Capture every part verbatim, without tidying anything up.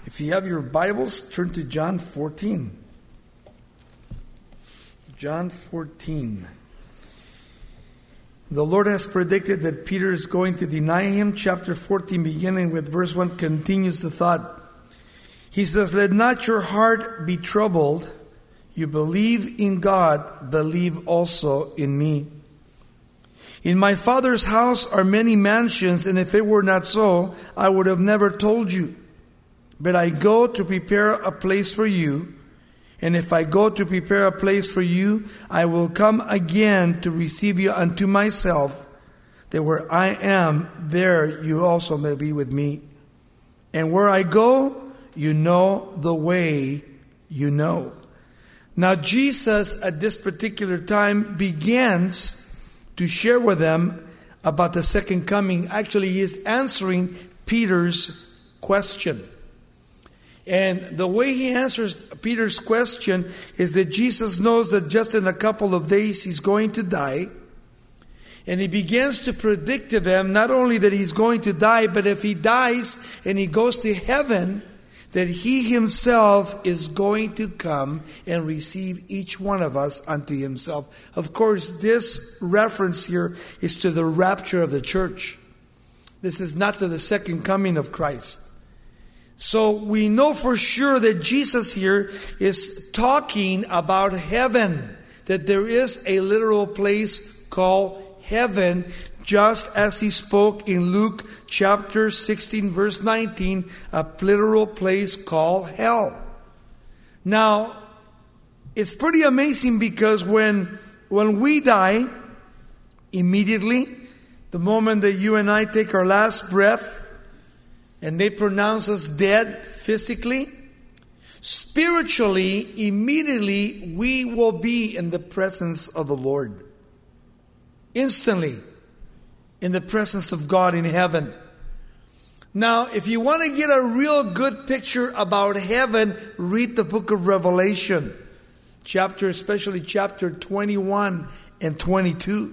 If you have your Bibles, turn to John fourteen. John fourteen. The Lord has predicted that Peter is going to deny him. Chapter fourteen, beginning with verse one, continues the thought. He says, "Let not your heart be troubled. You believe in God, believe also in me. In my Father's house are many mansions, and if it were not so, I would have never told you. But I go to prepare a place for you. And if I go to prepare a place for you, I will come again to receive you unto myself, that where I am, there you also may be with me. And where I go, you know the way you know." Now Jesus at this particular time begins to share with them about the second coming. Actually, he is answering Peter's question. And the way he answers Peter's question is that Jesus knows that just in a couple of days he's going to die. And he begins to predict to them not only that he's going to die, but if he dies and he goes to heaven, that he himself is going to come and receive each one of us unto himself. Of course, this reference here is to the rapture of the church. This is not to the second coming of Christ. So we know for sure that Jesus here is talking about heaven, that there is a literal place called heaven, just as he spoke in Luke chapter sixteen, verse nineteen, a literal place called hell. Now, it's pretty amazing because when, when we die, immediately, the moment that you and I take our last breath, and they pronounce us dead physically, spiritually, immediately, we will be in the presence of the Lord. Instantly, in the presence of God in heaven. Now, if you want to get a real good picture about heaven, read the book of Revelation, chapter, especially chapter twenty-one and twenty-two.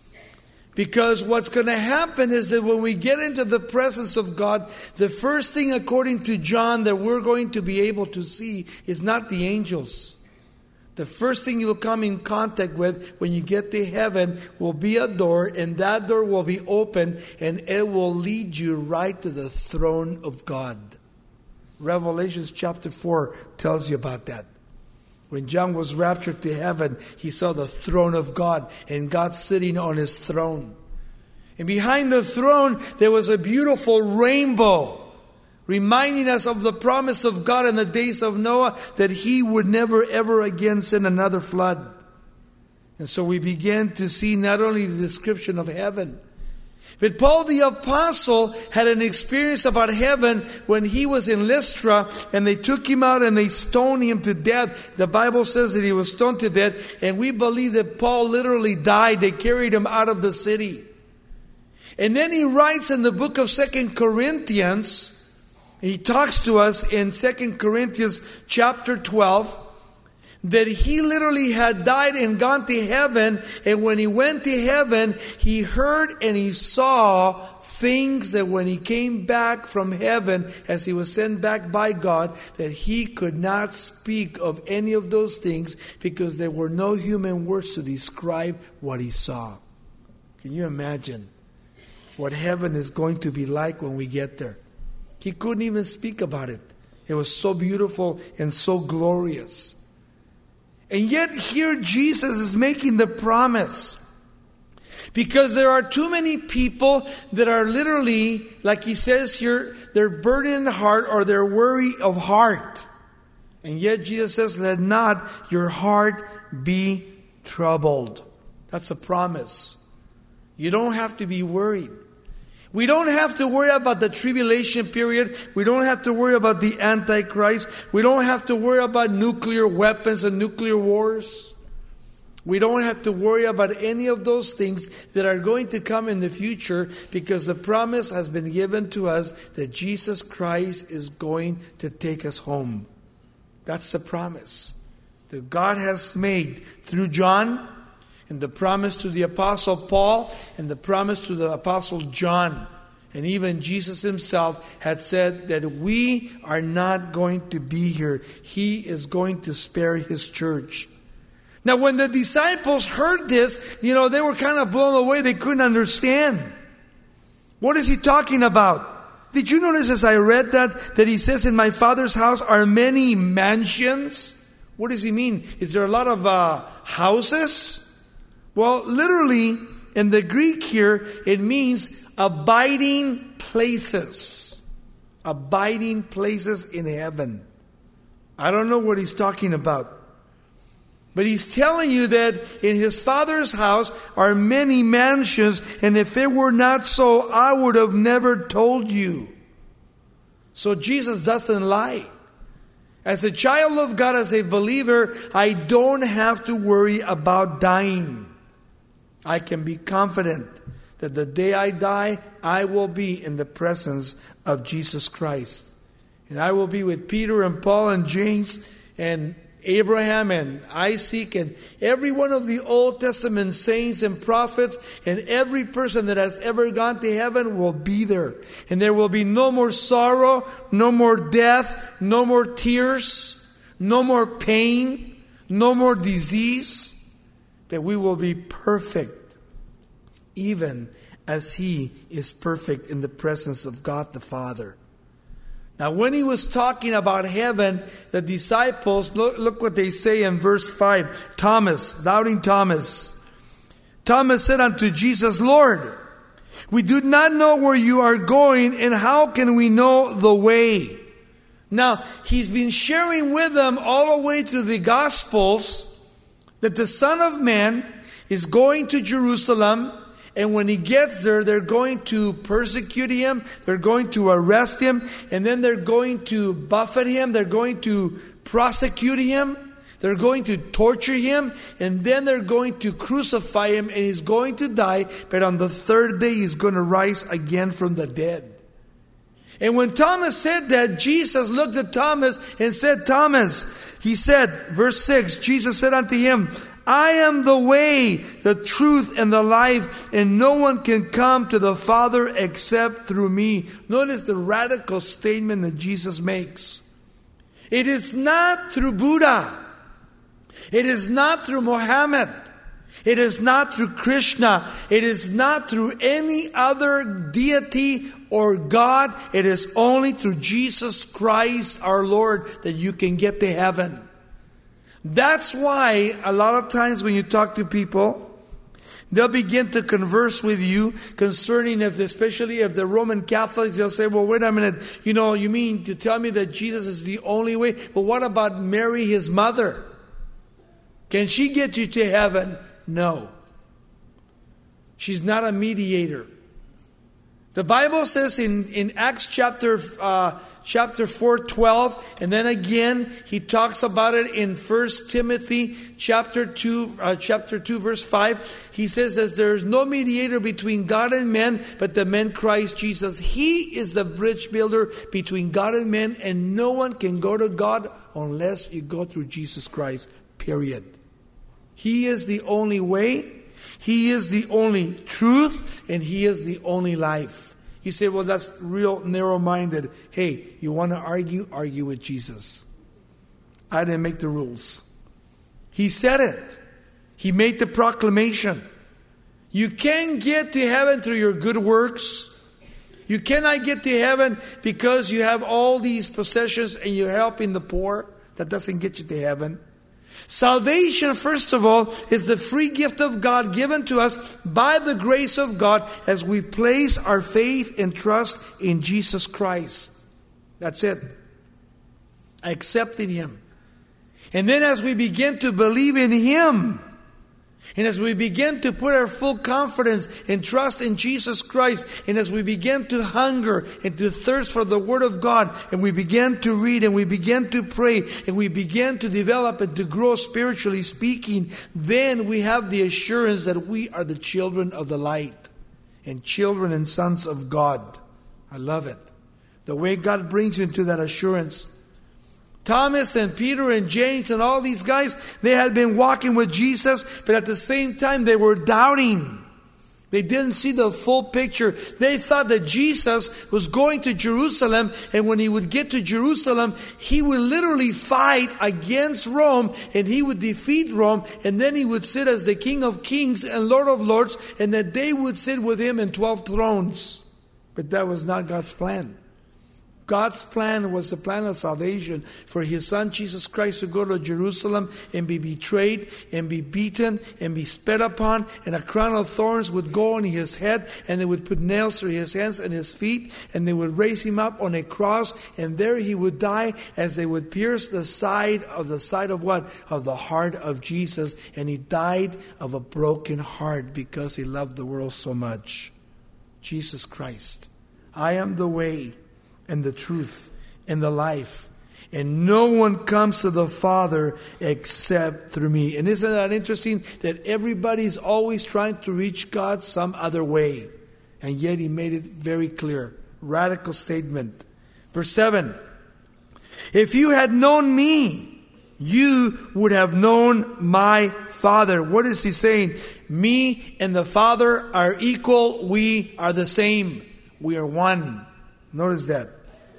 Because what's going to happen is that when we get into the presence of God, the first thing, according to John, that we're going to be able to see is not the angels. The first thing you'll come in contact with when you get to heaven will be a door, and that door will be open, and it will lead you right to the throne of God. Revelation chapter four tells you about that. When John was raptured to heaven, he saw the throne of God and God sitting on his throne. And behind the throne, there was a beautiful rainbow, reminding us of the promise of God in the days of Noah, that he would never ever again send another flood. And so we began to see not only the description of heaven, but Paul the Apostle had an experience about heaven when he was in Lystra, and they took him out and they stoned him to death. The Bible says that he was stoned to death, and we believe that Paul literally died. They carried him out of the city. And then he writes in the book of Second Corinthians, he talks to us in Second Corinthians chapter twelve, that he literally had died and gone to heaven. And when he went to heaven, he heard and he saw things that when he came back from heaven, as he was sent back by God, that he could not speak of any of those things because there were no human words to describe what he saw. Can you imagine what heaven is going to be like when we get there? He couldn't even speak about it. It was so beautiful and so glorious. And yet here Jesus is making the promise. Because there are too many people that are literally, like he says here, they're burdened in heart or they're weary of heart. And yet Jesus says, let not your heart be troubled. That's a promise. You don't have to be worried. We don't have to worry about the tribulation period. We don't have to worry about the Antichrist. We don't have to worry about nuclear weapons and nuclear wars. We don't have to worry about any of those things that are going to come in the future, because the promise has been given to us that Jesus Christ is going to take us home. That's the promise that God has made through John, and the promise to the Apostle Paul, and the promise to the Apostle John. And even Jesus himself had said that we are not going to be here. He is going to spare his church. Now, when the disciples heard this, you know, they were kind of blown away. They couldn't understand. What is he talking about? Did you notice as I read that, that he says, in my Father's house are many mansions? What does he mean? Is there a lot of uh, houses? Well, literally, in the Greek here, it means abiding places. Abiding places in heaven. I don't know what he's talking about. But he's telling you that in his Father's house are many mansions, and if it were not so, I would have never told you. So Jesus doesn't lie. As a child of God, as a believer, I don't have to worry about dying. I can be confident that the day I die, I will be in the presence of Jesus Christ. And I will be with Peter and Paul and James and Abraham and Isaac and every one of the Old Testament saints and prophets, and every person that has ever gone to heaven will be there. And there will be no more sorrow, no more death, no more tears, no more pain, no more disease. But we will be perfect, even as He is perfect in the presence of God the Father. Now, when He was talking about heaven, the disciples, look, look what they say in verse five. Thomas, doubting Thomas. Thomas said unto Jesus, Lord, we do not know where you are going, and how can we know the way? Now, He's been sharing with them all the way through the Gospels that the Son of Man is going to Jerusalem. And when He gets there, they're going to persecute Him. They're going to arrest Him. And then they're going to buffet Him. They're going to prosecute Him. They're going to torture Him. And then they're going to crucify Him. And He's going to die. But on the third day, He's going to rise again from the dead. And when Thomas said that, Jesus looked at Thomas and said, Thomas, He said, verse six, Jesus said unto him, I am the way, the truth, and the life, and no one can come to the Father except through me. Notice the radical statement that Jesus makes. It is not through Buddha. It is not through Muhammad. It is not through Krishna. It is not through any other deity or God. It is only through Jesus Christ our Lord that you can get to heaven. That's why a lot of times when you talk to people, they'll begin to converse with you concerning, if, especially if they're Roman Catholics, they'll say, well, wait a minute, you know, you mean to tell me that Jesus is the only way? But what about Mary, His mother? Can she get you to heaven? No. She's not a mediator. The Bible says in, in Acts chapter uh, chapter four twelve, and then again he talks about it in First Timothy chapter two uh, chapter two verse five. He says that there is no mediator between God and men, but the man Christ Jesus. He is the bridge builder between God and men, and no one can go to God unless you go through Jesus Christ. Period. He is the only way. He is the only truth, and He is the only life. You say, well, that's real narrow-minded. Hey, you want to argue? Argue with Jesus. I didn't make the rules. He said it. He made the proclamation. You can't get to heaven through your good works. You cannot get to heaven because you have all these possessions and you're helping the poor. That doesn't get you to heaven. Salvation, first of all, is the free gift of God given to us by the grace of God as we place our faith and trust in Jesus Christ. That's it. Accepting Him. And then as we begin to believe in Him, and as we begin to put our full confidence and trust in Jesus Christ, and as we begin to hunger and to thirst for the Word of God, and we begin to read and we begin to pray and we begin to develop and to grow spiritually speaking, then we have the assurance that we are the children of the light and children and sons of God. I love it. The way God brings you into that assurance. Thomas and Peter and James and all these guys, they had been walking with Jesus, but at the same time they were doubting. They didn't see the full picture. They thought that Jesus was going to Jerusalem, and when he would get to Jerusalem, he would literally fight against Rome, and he would defeat Rome, and then he would sit as the King of Kings and Lord of Lords, and that they would sit with him in twelve thrones. But that was not God's plan. God's plan was the plan of salvation for his son Jesus Christ to go to Jerusalem and be betrayed and be beaten and be spat upon, and a crown of thorns would go on his head, and they would put nails through his hands and his feet, and they would raise him up on a cross, and there he would die as they would pierce the side of the side of what? Of the heart of Jesus. And he died of a broken heart because he loved the world so much. Jesus Christ. I am the way and the truth and the life, and no one comes to the Father except through me. And isn't that interesting that everybody's always trying to reach God some other way, and yet he made it very clear. Radical statement. Verse seven, if you had known me, you would have known my Father. What is he saying? Me and the Father are equal. We are the same. We are one. Notice that.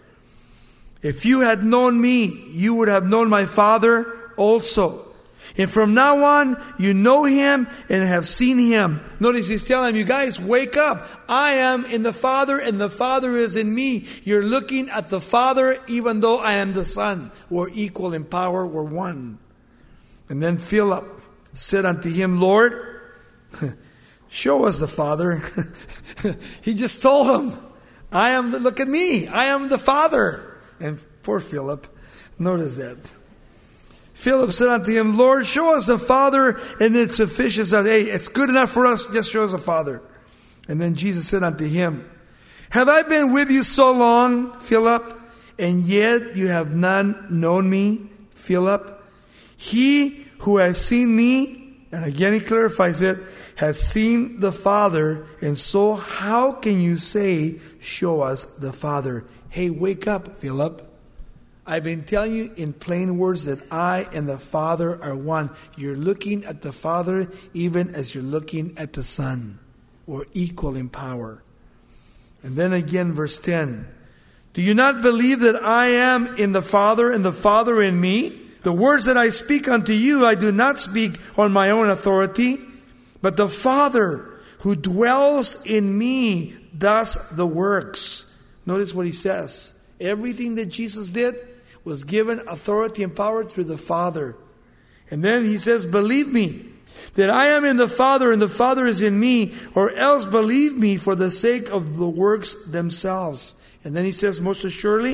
If you had known me, you would have known my Father also. And from now on, you know him and have seen him. Notice he's telling them, you guys, wake up. I am in the Father and the Father is in me. You're looking at the Father even though I am the Son. We're equal in power. We're one. And then Philip said unto him, Lord, show us the Father. He just told him, I am the, look at me. I am the Father. And poor Philip, notice that. Philip said unto him, Lord, show us the Father, and it's sufficient. Hey, it's good enough for us. Just show us the Father. And then Jesus said unto him, have I been with you so long, Philip, and yet you have not known me, Philip? He who has seen me, and again he clarifies it, has seen the Father, and so how can you say, show us the Father? Hey, wake up, Philip. I've been telling you in plain words that I and the Father are one. You're looking at the Father even as you're looking at the Son. We're equal in power. And then again, verse ten. Do you not believe that I am in the Father and the Father in me? The words that I speak unto you, I do not speak on my own authority, but the Father who dwells in me does the works. Notice what he says. Everything that Jesus did was given authority and power through the Father. And then he says, believe me that I am in the Father and the Father is in me, or else believe me for the sake of the works themselves. And then he says, most assuredly,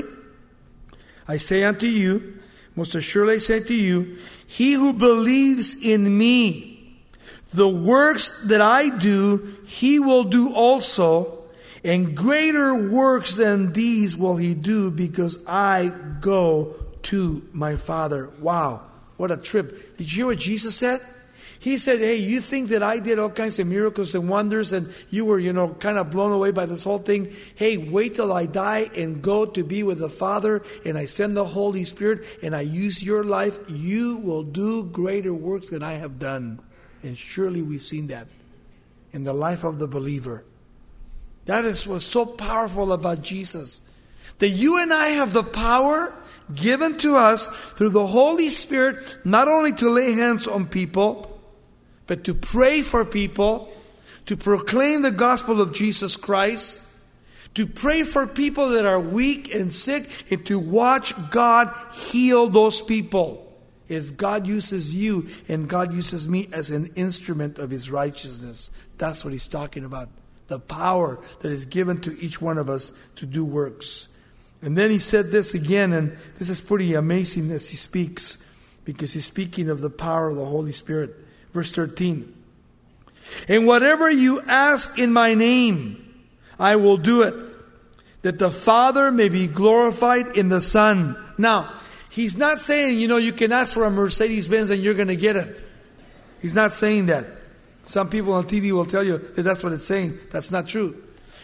I say unto you, most assuredly I say to you, he who believes in me, the works that I do, he will do also. And greater works than these will he do, because I go to my Father. Wow, what a trip. Did you hear what Jesus said? He said, hey, you think that I did all kinds of miracles and wonders and you were, you know, kind of blown away by this whole thing. Hey, wait till I die and go to be with the Father, and I send the Holy Spirit and I use your life. You will do greater works than I have done. And surely we've seen that in the life of the believer. That is what's so powerful about Jesus. That you and I have the power given to us through the Holy Spirit, not only to lay hands on people, but to pray for people, to proclaim the gospel of Jesus Christ, to pray for people that are weak and sick, and to watch God heal those people. As God uses you and God uses me as an instrument of his righteousness. That's what he's talking about. The power that is given to each one of us to do works. And then he said this again, and this is pretty amazing as he speaks, because he's speaking of the power of the Holy Spirit. Verse thirteen. And whatever you ask in my name, I will do it, that the Father may be glorified in the Son. Now, he's not saying, you know, you can ask for a Mercedes-Benz and you're going to get it. He's not saying that. Some people on T V will tell you that that's what it's saying. That's not true.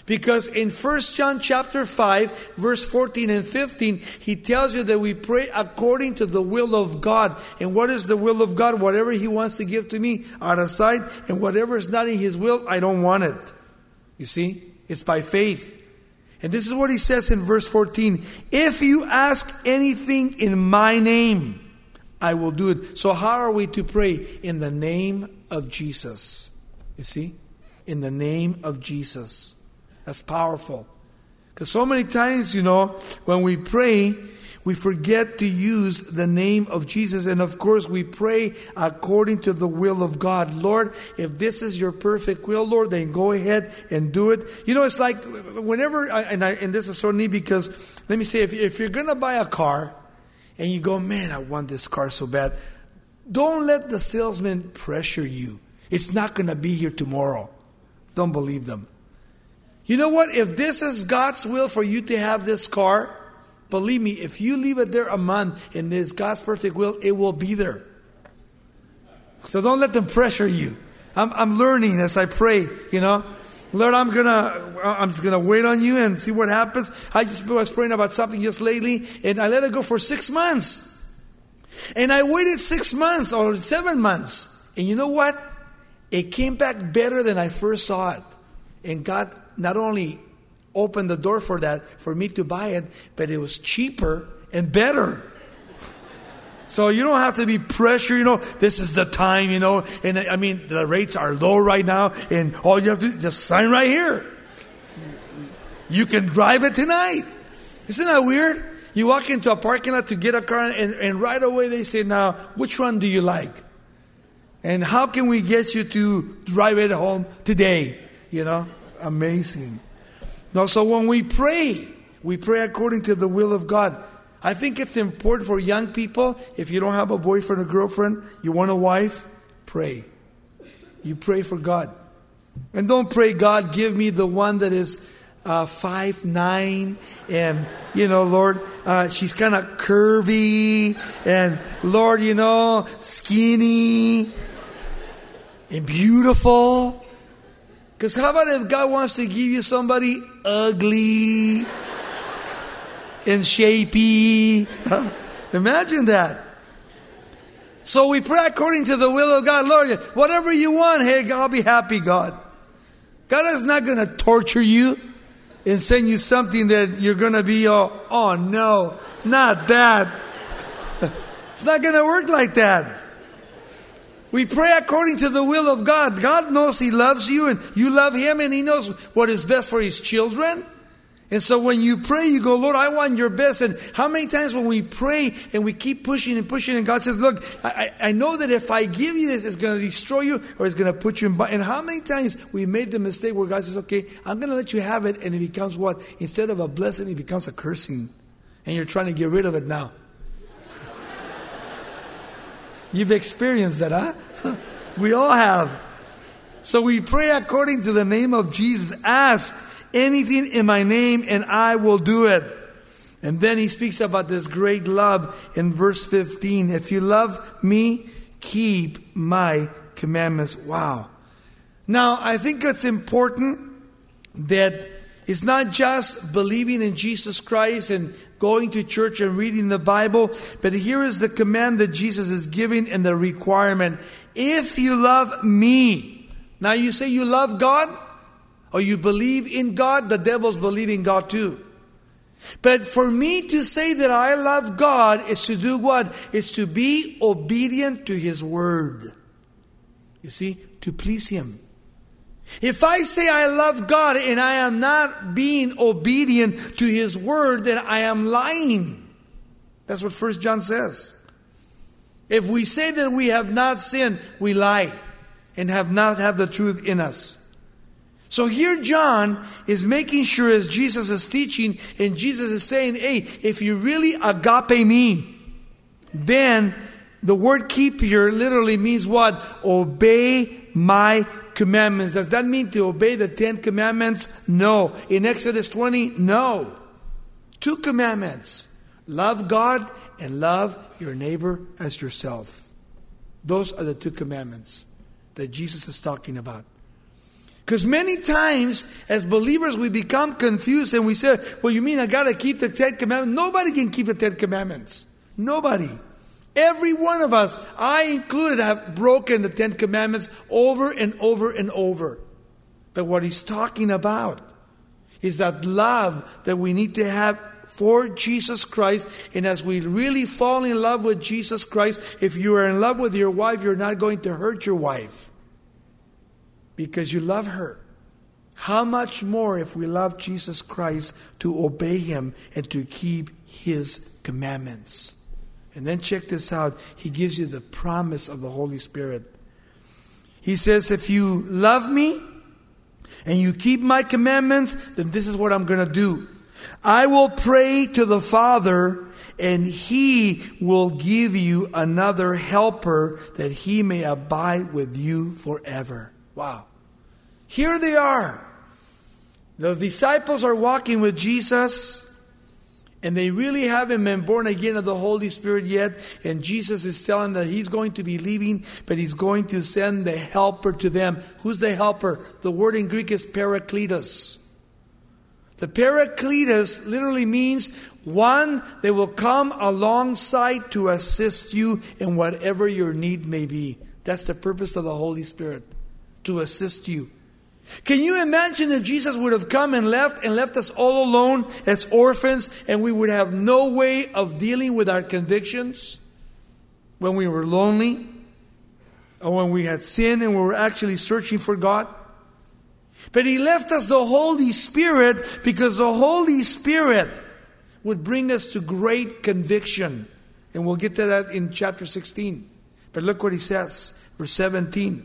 Because in First John chapter five, verse fourteen and fifteen, he tells you that we pray according to the will of God. And what is the will of God? Whatever He wants to give to me, out of sight. And whatever is not in His will, I don't want it. You see? It's by faith. And this is what He says in verse fourteen. If you ask anything in my name, I will do it. So how are we to pray? In the name of Jesus. You see? In the name of Jesus. That's powerful. Because so many times, you know, when we pray, we forget to use the name of Jesus. And of course, we pray according to the will of God. Lord, if this is your perfect will, Lord, then go ahead and do it. You know, it's like whenever, I, and, I, and this is so neat because, let me say, if, if you're going to buy a car and you go, man, I want this car so bad. Don't let the salesman pressure you. It's not going to be here tomorrow. Don't believe them. You know what? If this is God's will for you to have this car, believe me, if you leave it there a month and it's God's perfect will, it will be there. So don't let them pressure you. I'm, I'm learning as I pray, you know. Lord, I'm gonna, I'm just gonna wait on you and see what happens. I just was praying about something just lately, and I let it go for six months. And I waited six months or seven months, and you know what? It came back better than I first saw it. And God not only opened the door for that, for me to buy it, but it was cheaper and better. So you don't have to be pressured, you know, this is the time, you know, and I mean, the rates are low right now, and all you have to do is just sign right here. You can drive it tonight. Isn't that weird? You walk into a parking lot to get a car, and, and right away they say, now, which one do you like? And how can we get you to drive it home today? You know, amazing. Now, so when we pray, we pray according to the will of God. I think it's important for young people, if you don't have a boyfriend or girlfriend, you want a wife, pray. You pray for God. And don't pray, God, give me the one that is uh, five nine, and, you know, Lord, uh, she's kind of curvy, and, Lord, you know, skinny and beautiful. Because how about if God wants to give you somebody ugly and shapy? Imagine that. So we pray according to the will of God. Lord, whatever you want, hey, I'll be happy, God. God is not going to torture you and send you something that you're going to be, oh, oh no, not that. It's not going to work like that. We pray according to the will of God. God knows He loves you and you love Him, and He knows what is best for His children. And so when you pray, you go, Lord, I want your best. And how many times when we pray and we keep pushing and pushing, and God says, look, I, I know that if I give you this, it's going to destroy you or it's going to put you in bind. And how many times we made the mistake where God says, okay, I'm going to let you have it, and it becomes what? Instead of a blessing, it becomes a cursing. And you're trying to get rid of it now. You've experienced that, huh? We all have. So we pray according to the name of Jesus. Ask anything in my name and I will do it. And then He speaks about this great love in verse fifteen. If you love me, keep my commandments. Wow. Now, I think it's important that it's not just believing in Jesus Christ and going to church and reading the Bible, but here is the command that Jesus is giving and the requirement. If you love me. Now you say you love God or you believe in God, the devils believe in God too. But for me to say that I love God is to do what? It's to be obedient to His word. You see, to please Him. If I say I love God and I am not being obedient to His word, then I am lying. That's what First John says. If we say that we have not sinned, we lie and have not have the truth in us. So here John is making sure, as Jesus is teaching, and Jesus is saying, hey, if you really agape me, then the word keep here literally means what? Obey my commandments. Does that mean to obey the Ten Commandments? No. In Exodus twenty, no. Two commandments. Love God and love your neighbor as yourself. Those are the two commandments that Jesus is talking about. Because many times, as believers, we become confused and we say, well, you mean I got to keep the Ten Commandments? Nobody can keep the Ten Commandments. Nobody. Every one of us, I included, have broken the Ten Commandments over and over and over. But what he's talking about is that love that we need to have for Jesus Christ. And as we really fall in love with Jesus Christ, if you are in love with your wife, you're not going to hurt your wife because you love her. How much more if we love Jesus Christ to obey Him and to keep His commandments. And then check this out. He gives you the promise of the Holy Spirit. He says, if you love me and you keep my commandments, then this is what I'm going to do. I will pray to the Father, and He will give you another helper that He may abide with you forever. Wow. Here they are. The disciples are walking with Jesus, and they really haven't been born again of the Holy Spirit yet. And Jesus is telling them that He's going to be leaving, but He's going to send the helper to them. Who's the helper? The word in Greek is parakletos. The parakletos literally means one that will come alongside to assist you in whatever your need may be. That's the purpose of the Holy Spirit, to assist you. Can you imagine if Jesus would have come and left and left us all alone as orphans, and we would have no way of dealing with our convictions when we were lonely or when we had sinned and we were actually searching for God? But He left us the Holy Spirit because the Holy Spirit would bring us to great conviction. And we'll get to that in chapter sixteen. But look what He says, verse seventeen.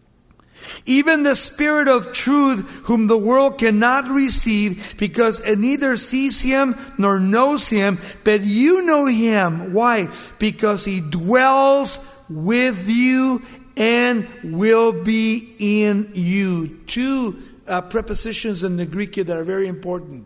Even the Spirit of truth, whom the world cannot receive, because it neither sees Him nor knows Him, but you know Him. Why? Because He dwells with you and will be in you. Two uh, prepositions in the Greek here that are very important.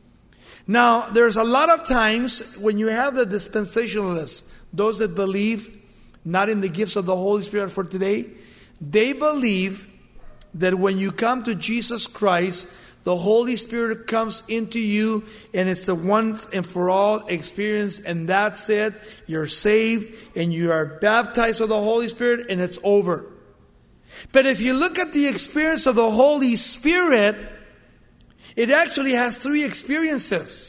Now, there's a lot of times when you have the dispensationalists, those that believe not in the gifts of the Holy Spirit for today, they believe that when you come to Jesus Christ, the Holy Spirit comes into you and it's a once and for all experience, and that's it. You're saved and you are baptized with the Holy Spirit and it's over. But if you look at the experience of the Holy Spirit, it actually has three experiences.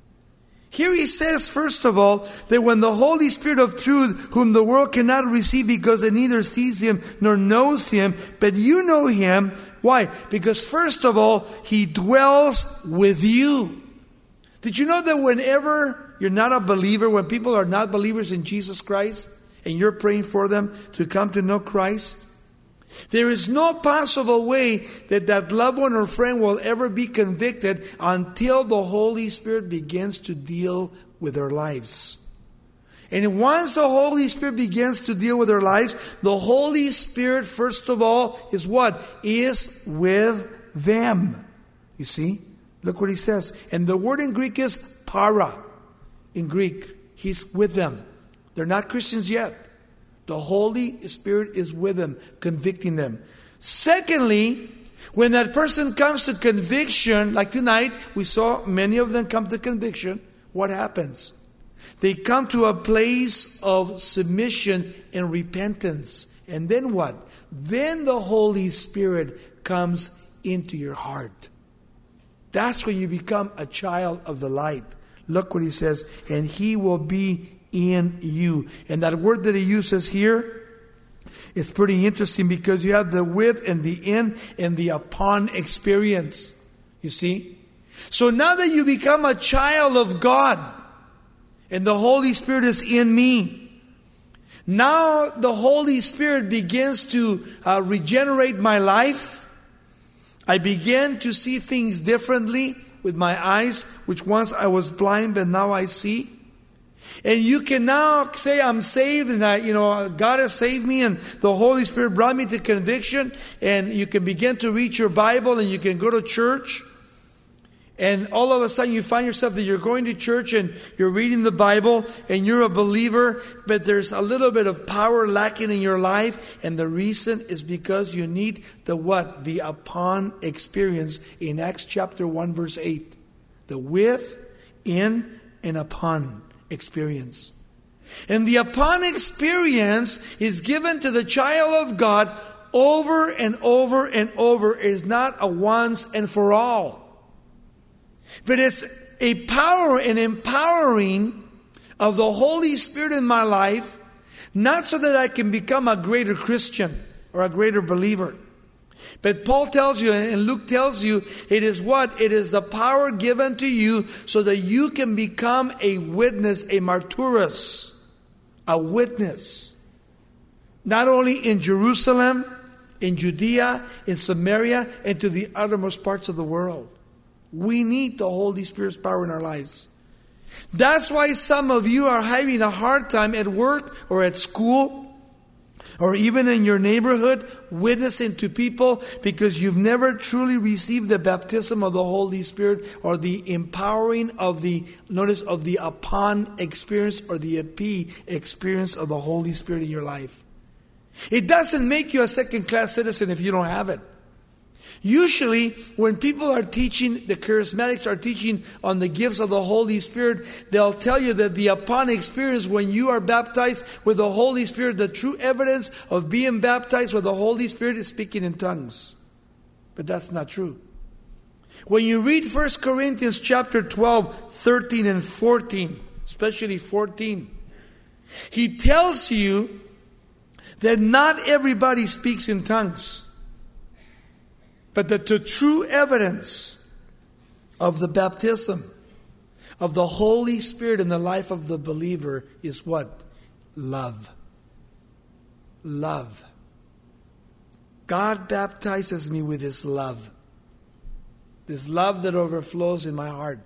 Here he says, first of all, that when the Holy Spirit of truth, whom the world cannot receive because it neither sees Him nor knows Him, but you know Him. Why? Because first of all, He dwells with you. Did you know that whenever you're not a believer, when people are not believers in Jesus Christ, and you're praying for them to come to know Christ, there is no possible way that that loved one or friend will ever be convicted until the Holy Spirit begins to deal with their lives. And once the Holy Spirit begins to deal with their lives, the Holy Spirit, first of all, is what? Is with them. You see? Look what he says. And the word in Greek is para. In Greek, He's with them. They're not Christians yet. The Holy Spirit is with them, convicting them. Secondly, when that person comes to conviction, like tonight, we saw many of them come to conviction. What happens? They come to a place of submission and repentance. And then what? Then the Holy Spirit comes into your heart. That's when you become a child of the light. Look what he says. And He will be in you. And that word that he uses here is pretty interesting, because you have the with and the in and the upon experience. You see? So now that you become a child of God and the Holy Spirit is in me, now the Holy Spirit begins to uh, regenerate my life. I begin to see things differently with my eyes, which once I was blind, but now I see. And you can now say, I'm saved, and I, you know, God has saved me, and the Holy Spirit brought me to conviction. And you can begin to read your Bible, and you can go to church. and all of a sudden you find yourself that you're going to church and you're reading the Bible and you're a believer, but there's a little bit of power lacking in your life, and the reason is because you need the what? The upon experience in Acts chapter one verse eight. The with, in, and upon experience. And the upon experience is given to the child of God over and over and over. It is not a once and for all. But it's a power and empowering of the Holy Spirit in my life, not so that I can become a greater Christian or a greater believer. But Paul tells you, and Luke tells you, it is what? It is the power given to you so that you can become a witness, a martyrs, a witness. Not only in Jerusalem, in Judea, in Samaria, and to the uttermost parts of the world. We need the Holy Spirit's power in our lives. That's why some of you are having a hard time at work or at school or even in your neighborhood witnessing to people because you've never truly received the baptism of the Holy Spirit or the empowering of the, notice, of the upon experience or the epi experience of the Holy Spirit in your life. It doesn't make you a second-class citizen if you don't have it. Usually, when people are teaching, the charismatics are teaching on the gifts of the Holy Spirit, they'll tell you that the upon experience when you are baptized with the Holy Spirit, the true evidence of being baptized with the Holy Spirit is speaking in tongues. But that's not true. When you read First Corinthians chapter twelve, thirteen and fourteen, especially fourteen, he tells you that not everybody speaks in tongues. But that the true evidence of the baptism of the Holy Spirit in the life of the believer is what? Love. Love. God baptizes me with His love. This love that overflows in my heart.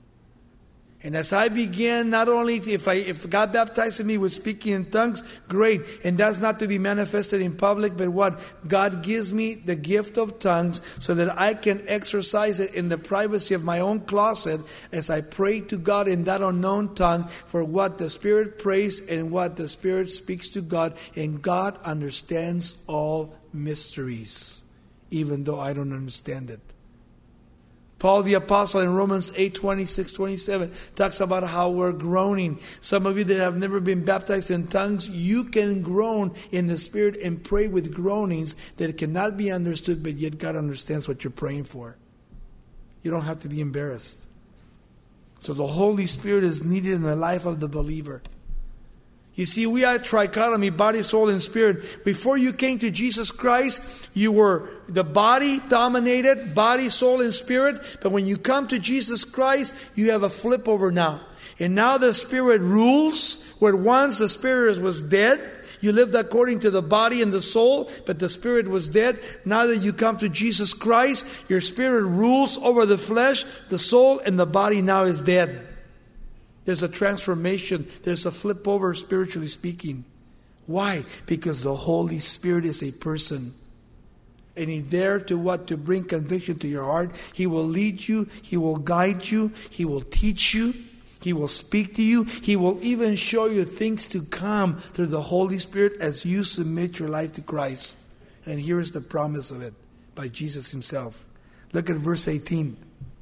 And as I begin, not only if I if God baptizes me with speaking in tongues, great. And that's not to be manifested in public, but what? God gives me the gift of tongues so that I can exercise it in the privacy of my own closet as I pray to God in that unknown tongue for what the Spirit prays and what the Spirit speaks to God. And God understands all mysteries, even though I don't understand it. Paul the Apostle in Romans eight, twenty-six, twenty-seven talks about how we're groaning. Some of you that have never been baptized in tongues, you can groan in the Spirit and pray with groanings that cannot be understood, but yet God understands what you're praying for. You don't have to be embarrassed. So the Holy Spirit is needed in the life of the believer. You see, we are trichotomy, body, soul, and spirit. Before you came to Jesus Christ, you were the body dominated, body, soul, and spirit. But when you come to Jesus Christ, you have a flip over now. And now the Spirit rules, where once the Spirit was dead. You lived according to the body and the soul, but the Spirit was dead. Now that you come to Jesus Christ, your Spirit rules over the flesh, the soul, and the body now is dead. There's a transformation. There's a flip over, spiritually speaking. Why? Because the Holy Spirit is a person. And He's there to what? To bring conviction to your heart. He will lead you. He will guide you. He will teach you. He will speak to you. He will even show you things to come through the Holy Spirit as you submit your life to Christ. And here is the promise of it by Jesus Himself. Look at verse eighteen.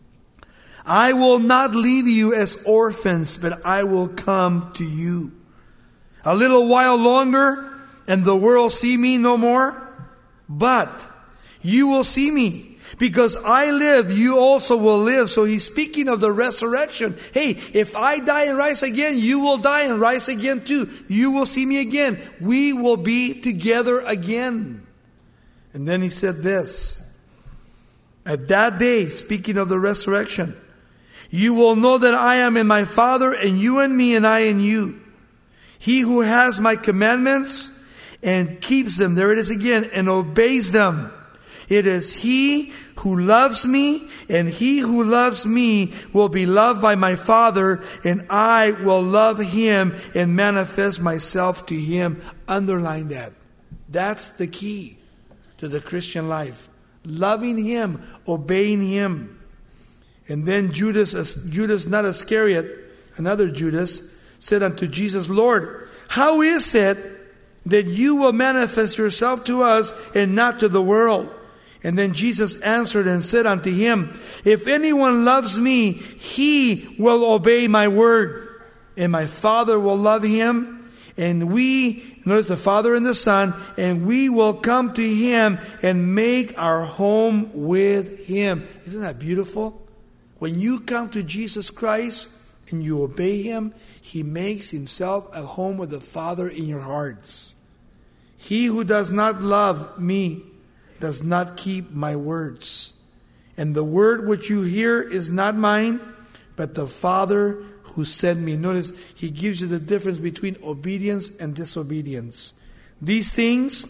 I will not leave you as orphans, but I will come to you. A little while longer, and the world see me no more. But you will see me. Because I live, you also will live. So He's speaking of the resurrection. Hey, if I die and rise again, you will die and rise again too. You will see me again. We will be together again. And then He said this. At that day, speaking of the resurrection, you will know that I am in my Father, and you in me, and I in you. He who has my commandments and keeps them, there it is again, and obeys them. It is he who loves me, and he who loves me will be loved by my Father, and I will love him and manifest myself to him. Underline that. That's the key to the Christian life. Loving Him, obeying Him. And then Judas, Judas not Iscariot, another Judas, said unto Jesus, Lord, how is it that you will manifest yourself to us and not to the world? And then Jesus answered and said unto him, if anyone loves me, he will obey my word. And my Father will love him. And we, notice the Father and the Son, and we will come to him and make our home with him. Isn't that beautiful? When you come to Jesus Christ and you obey him, he makes himself a home with the Father in your hearts. He who does not love me does not keep my words. And the word which you hear is not mine, but the Father who sent me. Notice, he gives you the difference between obedience and disobedience. These things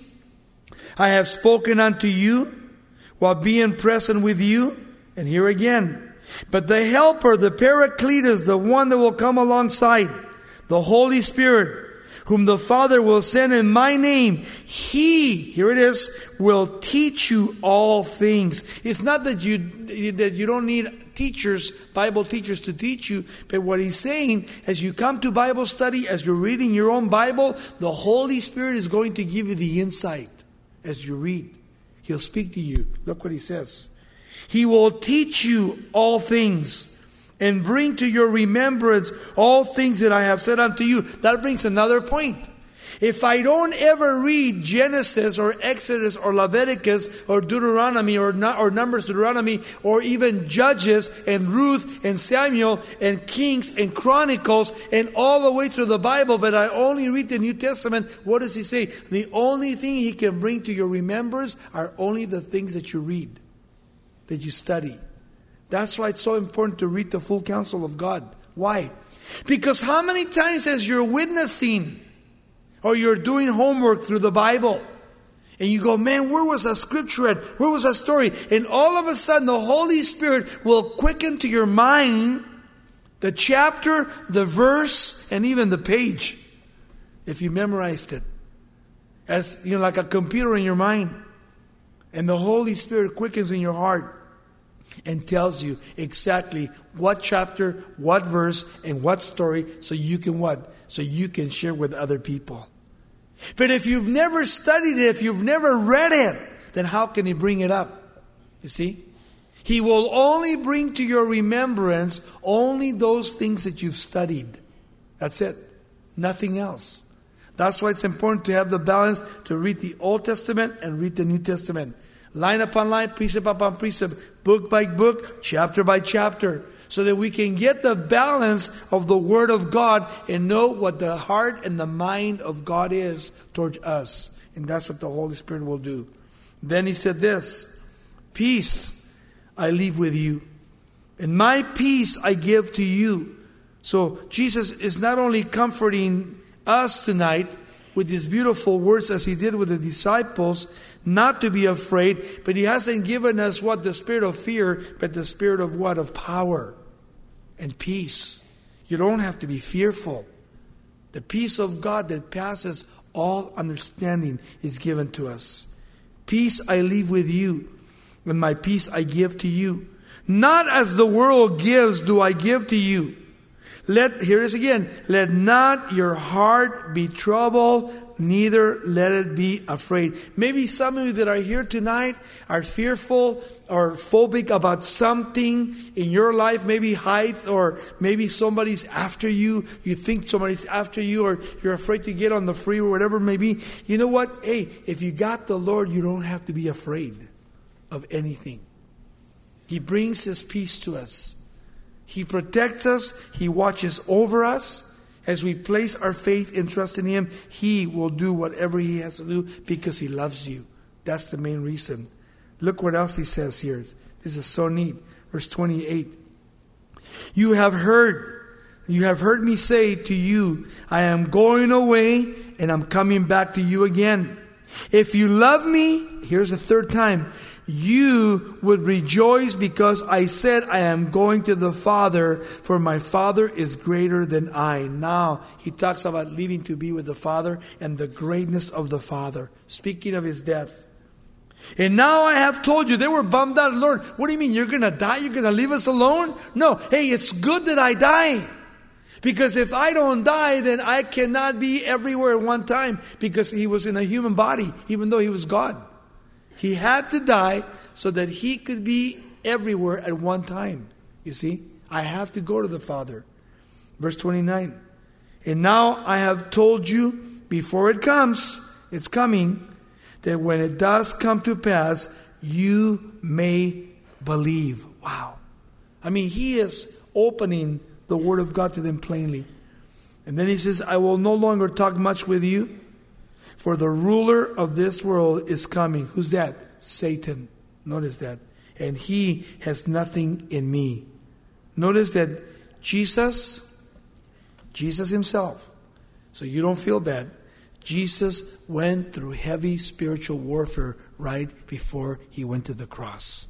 I have spoken unto you while being present with you. And here again, but the Helper, the Paracletus, the one that will come alongside, the Holy Spirit, whom the Father will send in my name, he, here it is, will teach you all things. It's not that you that you don't need teachers, Bible teachers to teach you, but what he's saying, as you come to Bible study, as you're reading your own Bible, the Holy Spirit is going to give you the insight as you read. He'll speak to you. Look what he says. He will teach you all things and bring to your remembrance all things that I have said unto you. That brings another point. If I don't ever read Genesis or Exodus or Leviticus or Deuteronomy or, or Numbers, Deuteronomy, or even Judges and Ruth and Samuel and Kings and Chronicles and all the way through the Bible, but I only read the New Testament, what does he say? The only thing he can bring to your remembrance are only the things that you read, that you study. That's why it's so important to read the full counsel of God. Why? Because how many times as you're witnessing or you're doing homework through the Bible and you go, man, where was that scripture at? Where was that story? And all of a sudden the Holy Spirit will quicken to your mind the chapter, the verse, and even the page if you memorized it. As, you know, like a computer in your mind. And the Holy Spirit quickens in your heart and tells you exactly what chapter, what verse, and what story, so you can what? So you can share with other people. But if you've never studied it, if you've never read it, then how can he bring it up? You see? He will only bring to your remembrance only those things that you've studied. That's it. Nothing else. That's why it's important to have the balance to read the Old Testament and read the New Testament. Line upon line, precept upon precept, book by book, chapter by chapter, so that we can get the balance of the Word of God and know what the heart and the mind of God is towards us. And that's what the Holy Spirit will do. Then he said this, peace I leave with you, and my peace I give to you. So Jesus is not only comforting us tonight with these beautiful words as he did with the disciples, not to be afraid, but he hasn't given us what? The spirit of fear, but the spirit of what? Of power and peace. You don't have to be fearful. The peace of God that passes all understanding is given to us. Peace I leave with you, and my peace I give to you. Not as the world gives do I give to you. Let, here it is again, let not your heart be troubled, neither let it be afraid. Maybe some of you that are here tonight are fearful or phobic about something in your life, maybe height, or maybe somebody's after you. You think somebody's after you, or you're afraid to get on the freeway or whatever it may be. You know what? Hey, if you got the Lord, you don't have to be afraid of anything. He brings His peace to us. He protects us. He watches over us. As we place our faith and trust in Him, He will do whatever He has to do because He loves you. That's the main reason. Look what else He says here. This is so neat. Verse twenty-eight. You have heard, you have heard me say to you, I am going away and I'm coming back to you again. If you love me, here's the third time, you would rejoice because I said I am going to the Father, for my Father is greater than I. Now he talks about leaving to be with the Father and the greatness of the Father, speaking of His death. And now I have told you. They were bummed out. Lord, what do you mean? You're going to die? You're going to leave us alone? No. Hey, it's good that I die. Because if I don't die, then I cannot be everywhere at one time. Because he was in a human body, even though he was God. He had to die so that he could be everywhere at one time. You see? I have to go to the Father. Verse twenty-nine. And now I have told you before it comes, it's coming, that when it does come to pass, you may believe. Wow. I mean, he is opening the Word of God to them plainly. And then he says, I will no longer talk much with you, for the ruler of this world is coming. Who's that? Satan. Notice that. And he has nothing in me. Notice that Jesus, Jesus himself, so you don't feel bad, Jesus went through heavy spiritual warfare right before he went to the cross.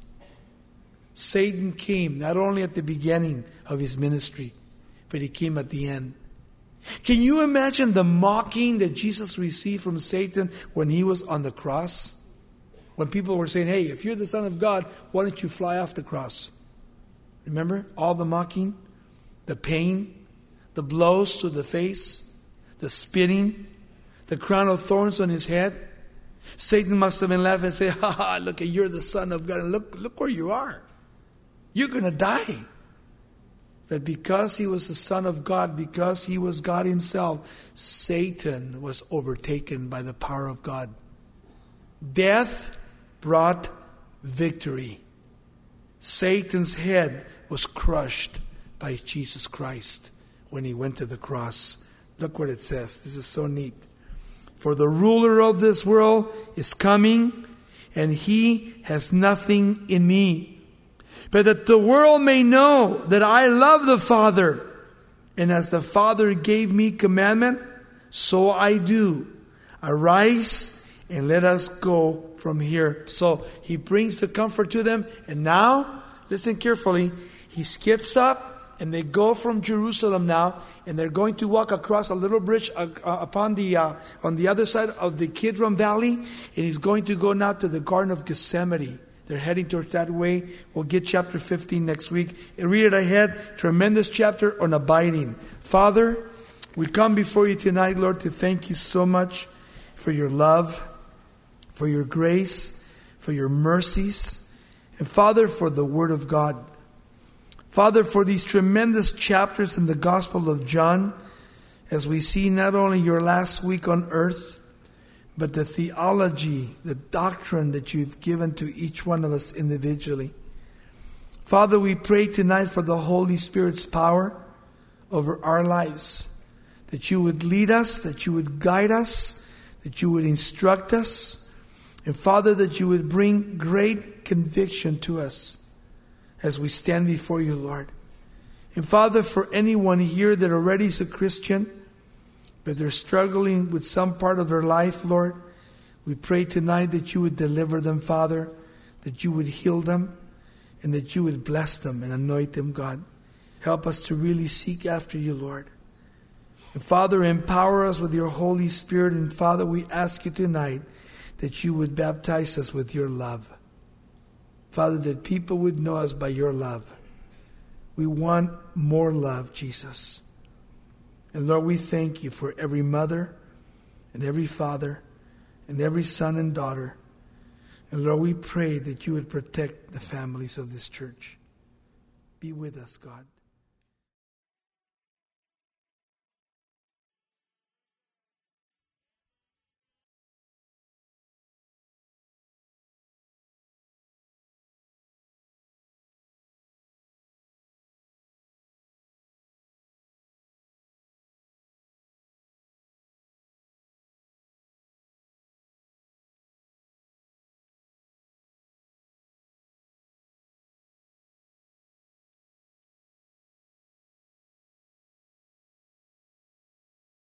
Satan came not only at the beginning of his ministry, but he came at the end. Can you imagine the mocking that Jesus received from Satan when he was on the cross? When people were saying, hey, if you're the Son of God, why don't you fly off the cross? Remember? All the mocking, the pain, the blows to the face, the spitting, the crown of thorns on his head. Satan must have been laughing and say, ha ha, look, you're the Son of God. And look, look where you are. You're going to die. But because he was the Son of God, because he was God himself, Satan was overtaken by the power of God. Death brought victory. Satan's head was crushed by Jesus Christ when he went to the cross. Look what it says. This is so neat. For the ruler of this world is coming, and he has nothing in me. But that the world may know that I love the Father, and as the Father gave me commandment, so I do. Arise and let us go from here. So he brings the comfort to them. And now, listen carefully, he gets up and they go from Jerusalem now, and they're going to walk across a little bridge uh, uh, upon the uh, on the other side of the Kidron Valley, and he's going to go now to the Garden of Gethsemane. They're heading towards that way. We'll get chapter fifteen next week. And read it ahead. Tremendous chapter on abiding. Father, we come before you tonight, Lord, to thank you so much for your love, for your grace, for your mercies, and Father, for the Word of God. Father, for these tremendous chapters in the Gospel of John, as we see not only your last week on earth, but the theology, the doctrine that you've given to each one of us individually. Father, we pray tonight for the Holy Spirit's power over our lives, that you would lead us, that you would guide us, that you would instruct us, and Father, that you would bring great conviction to us as we stand before you, Lord. And Father, for anyone here that already is a Christian, but they're struggling with some part of their life, Lord, we pray tonight that you would deliver them, Father, that you would heal them, and that you would bless them and anoint them, God. Help us to really seek after you, Lord. And Father, empower us with your Holy Spirit. And Father, we ask you tonight that you would baptize us with your love. Father, that people would know us by your love. We want more love, Jesus. And Lord, we thank you for every mother and every father and every son and daughter. And Lord, we pray that you would protect the families of this church. Be with us, God.